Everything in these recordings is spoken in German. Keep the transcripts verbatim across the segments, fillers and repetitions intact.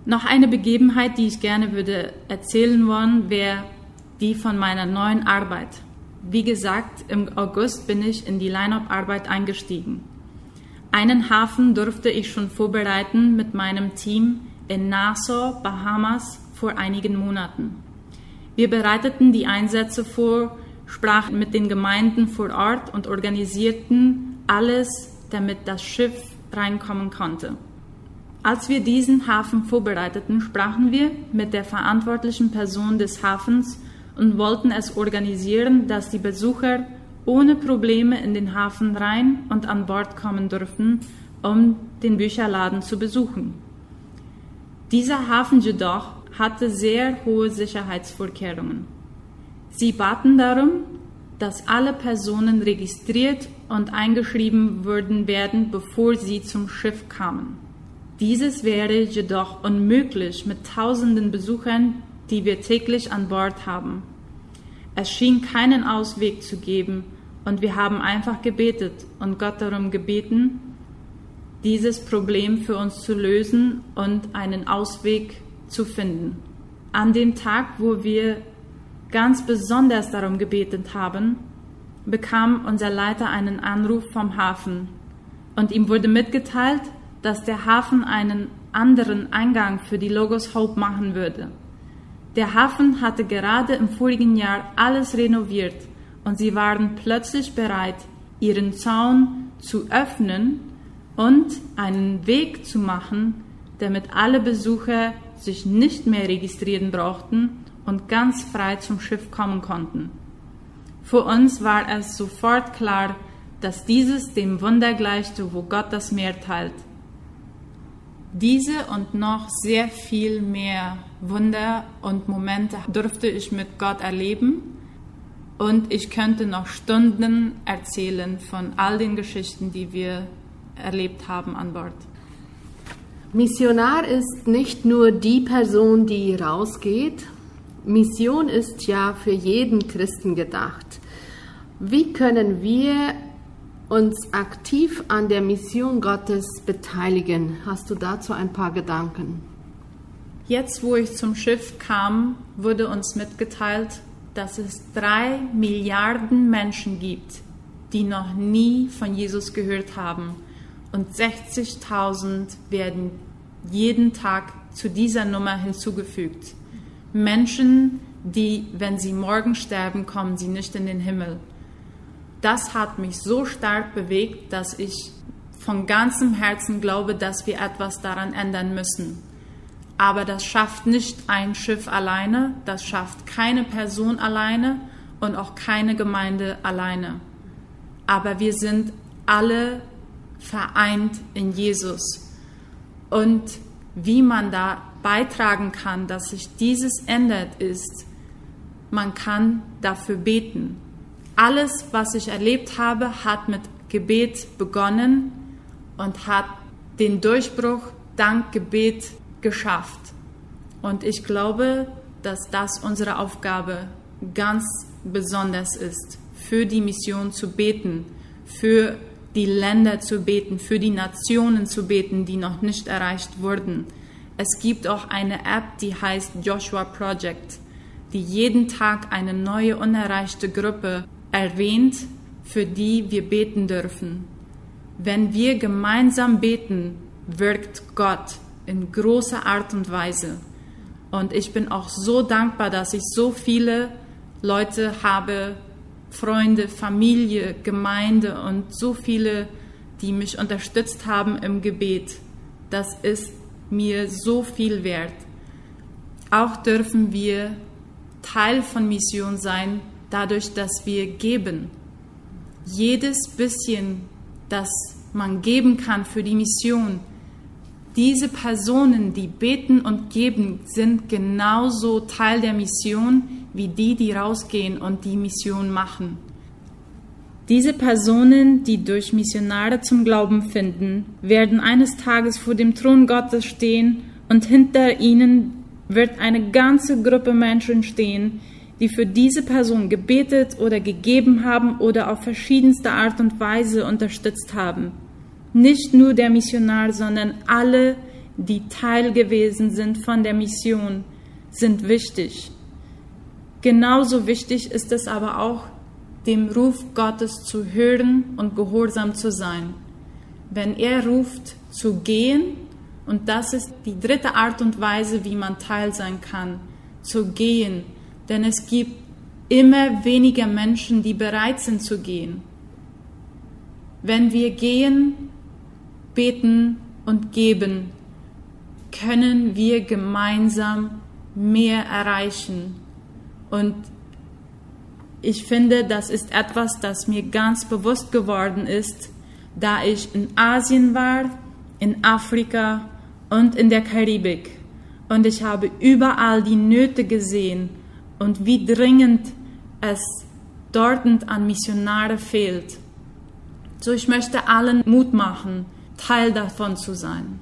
Noch eine Begebenheit, die ich gerne würde erzählen wollen, wäre die von meiner neuen Arbeit. Wie gesagt, im August bin ich in die Line-Up-Arbeit eingestiegen. Einen Hafen durfte ich schon vorbereiten mit meinem Team in Nassau, Bahamas, vor einigen Monaten. Wir bereiteten die Einsätze vor, sprachen mit den Gemeinden vor Ort und organisierten alles, damit das Schiff reinkommen konnte. Als wir diesen Hafen vorbereiteten, sprachen wir mit der verantwortlichen Person des Hafens und wollten es organisieren, dass die Besucher ohne Probleme in den Hafen rein und an Bord kommen durften, um den Bücherladen zu besuchen. Dieser Hafen jedoch hatte sehr hohe Sicherheitsvorkehrungen. Sie baten darum, dass alle Personen registriert und eingeschrieben würden werden, bevor sie zum Schiff kamen. Dieses wäre jedoch unmöglich mit tausenden Besuchern, die wir täglich an Bord haben. Es schien keinen Ausweg zu geben und wir haben einfach gebetet und Gott darum gebeten, dieses Problem für uns zu lösen und einen Ausweg zu finden. An dem Tag, wo wir ganz besonders darum gebetet haben, bekam unser Leiter einen Anruf vom Hafen und ihm wurde mitgeteilt, dass der Hafen einen anderen Eingang für die Logos Hope machen würde. Der Hafen hatte gerade im vorigen Jahr alles renoviert und sie waren plötzlich bereit, ihren Zaun zu öffnen und einen Weg zu machen, damit alle Besucher sich nicht mehr registrieren brauchten und ganz frei zum Schiff kommen konnten. Für uns war es sofort klar, dass dieses dem Wunder gleichte, wo Gott das Meer teilt. Diese und noch sehr viel mehr Wunder und Momente durfte ich mit Gott erleben und ich könnte noch Stunden erzählen von all den Geschichten, die wir erlebt haben an Bord. Missionar ist nicht nur die Person, die rausgeht. Mission ist ja für jeden Christen gedacht. Wie können wir uns aktiv an der Mission Gottes beteiligen? Hast du dazu ein paar Gedanken? Jetzt, wo ich zum Schiff kam, wurde uns mitgeteilt, dass es drei Milliarden Menschen gibt, die noch nie von Jesus gehört haben. Und sechzigtausend werden jeden Tag zu dieser Nummer hinzugefügt. Menschen, die, wenn sie morgen sterben, kommen sie nicht in den Himmel. Das hat mich so stark bewegt, dass ich von ganzem Herzen glaube, dass wir etwas daran ändern müssen. Aber das schafft nicht ein Schiff alleine, das schafft keine Person alleine und auch keine Gemeinde alleine. Aber wir sind alle vereint in Jesus. Und wie man da beitragen kann, dass sich dieses ändert, ist, man kann dafür beten. Alles, was ich erlebt habe, hat mit Gebet begonnen und hat den Durchbruch dank Gebet geschafft. Und ich glaube, dass das unsere Aufgabe ganz besonders ist, für die Mission zu beten, für die Länder zu beten, für die Nationen zu beten, die noch nicht erreicht wurden. Es gibt auch eine App, die heißt Joshua Project, die jeden Tag eine neue unerreichte Gruppe erwähnt, für die wir beten dürfen. Wenn wir gemeinsam beten, wirkt Gott in großer Art und Weise. Und ich bin auch so dankbar, dass ich so viele Leute habe, Freunde, Familie, Gemeinde und so viele, die mich unterstützt haben im Gebet. Das ist mir so viel wert. Auch dürfen wir Teil von Mission sein, dadurch, dass wir geben. Jedes bisschen, das man geben kann für die Mission, diese Personen, die beten und geben, sind genauso Teil der Mission wie die, die rausgehen und die Mission machen. Diese Personen, die durch Missionare zum Glauben finden, werden eines Tages vor dem Thron Gottes stehen und hinter ihnen wird eine ganze Gruppe Menschen stehen, die für diese Person gebetet oder gegeben haben oder auf verschiedenste Art und Weise unterstützt haben. Nicht nur der Missionar, sondern alle, die Teil gewesen sind von der Mission, sind wichtig. Genauso wichtig ist es aber auch, dem Ruf Gottes zu hören und gehorsam zu sein. Wenn er ruft, zu gehen, und das ist die dritte Art und Weise, wie man Teil sein kann, zu gehen. Denn es gibt immer weniger Menschen, die bereit sind zu gehen. Wenn wir gehen, beten und geben, können wir gemeinsam mehr erreichen. Und ich finde, das ist etwas, das mir ganz bewusst geworden ist, da ich in Asien war, in Afrika und in der Karibik. Und ich habe überall die Nöte gesehen und wie dringend es dort an Missionare fehlt. So, ich möchte allen Mut machen, Teil davon zu sein.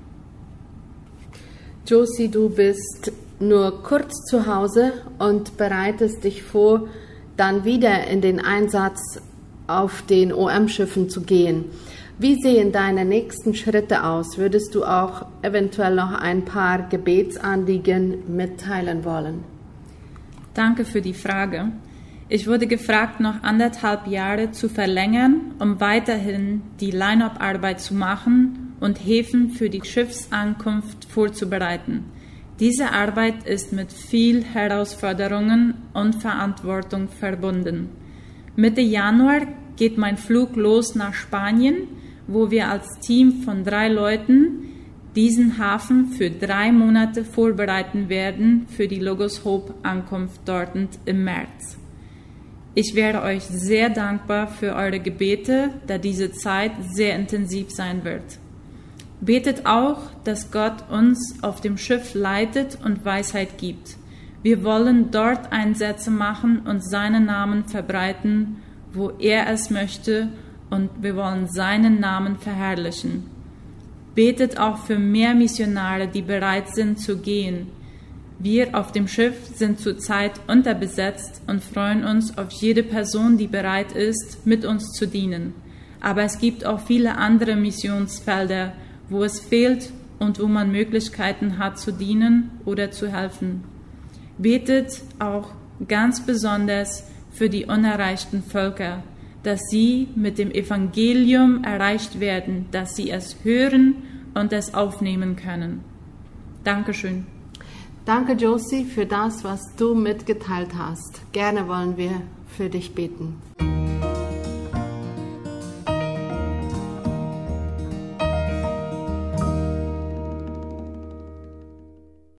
Josie, du bist nur kurz zu Hause und bereitest dich vor, dann wieder in den Einsatz auf den O M-Schiffen zu gehen. Wie sehen deine nächsten Schritte aus? Würdest du auch eventuell noch ein paar Gebetsanliegen mitteilen wollen? Danke für die Frage. Ich wurde gefragt, noch anderthalb Jahre zu verlängern, um weiterhin die Line-Up-Arbeit zu machen und Häfen für die Schiffsankunft vorzubereiten. Diese Arbeit ist mit viel Herausforderungen und Verantwortung verbunden. Mitte Januar geht mein Flug los nach Spanien, wo wir als Team von drei Leuten diesen Hafen für drei Monate vorbereiten werden für die Logos Hope Ankunft dort im März. Ich wäre euch sehr dankbar für eure Gebete, da diese Zeit sehr intensiv sein wird. Betet auch, dass Gott uns auf dem Schiff leitet und Weisheit gibt. Wir wollen dort Einsätze machen und seinen Namen verbreiten, wo er es möchte, und wir wollen seinen Namen verherrlichen. Betet auch für mehr Missionare, die bereit sind zu gehen. Wir auf dem Schiff sind zurzeit unterbesetzt und freuen uns auf jede Person, die bereit ist, mit uns zu dienen. Aber es gibt auch viele andere Missionsfelder, wo es fehlt und wo man Möglichkeiten hat zu dienen oder zu helfen. Betet auch ganz besonders für die unerreichten Völker, dass sie mit dem Evangelium erreicht werden, dass sie es hören und es aufnehmen können. Dankeschön. Danke, Josie, für das, was du mitgeteilt hast. Gerne wollen wir für dich beten.